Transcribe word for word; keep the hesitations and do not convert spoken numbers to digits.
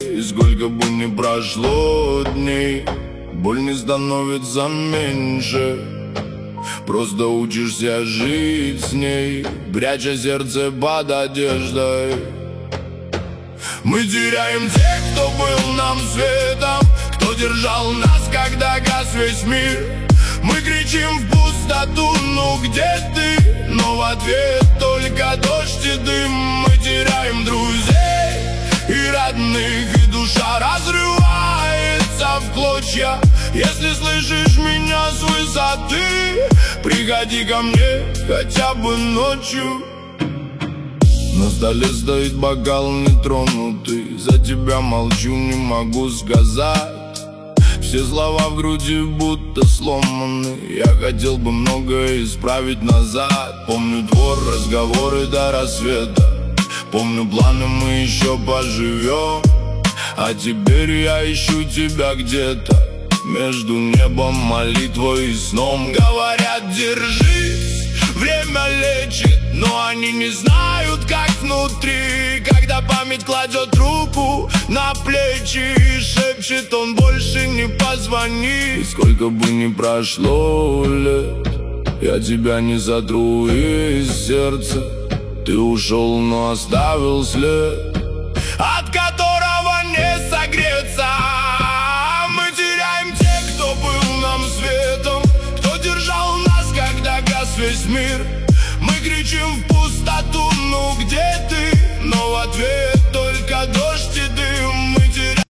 И сколько бы ни прошло дней, боль не становится меньше. Просто учишься жить с ней, пряча сердце под одеждой. Мы теряем тех, кто был нам светом, кто держал нас, когда гас весь мир. Мы кричим в пустоту: ну где ты? Но в ответ только дождь и дым. Мы теряем друзей и родных, и душа разрывается в клочья. Если слышишь меня с высоты, приходи ко мне хотя бы ночью. На столе стоит бокал нетронутый, за тебя молчу, не могу сказать. Все слова в груди будто сломаны, я хотел бы многое исправить назад. Помню двор, разговоры до рассвета, помню планы, мы еще поживем. А теперь я ищу тебя где-то между небом, молитвой и сном. Говорят, держись, время лечит, но они не знают, как внутри. Когда память кладет руку на плечи и шепчет: он больше не позвонит. И сколько бы ни прошло лет, я тебя не сотру из сердца. Ты ушел, но оставил след, от которого не согреться. Мы теряем тех, кто был нам светом, кто держал нас, когда гас весь мир. Мы кричим в пустоту: ну где ты? Но в ответ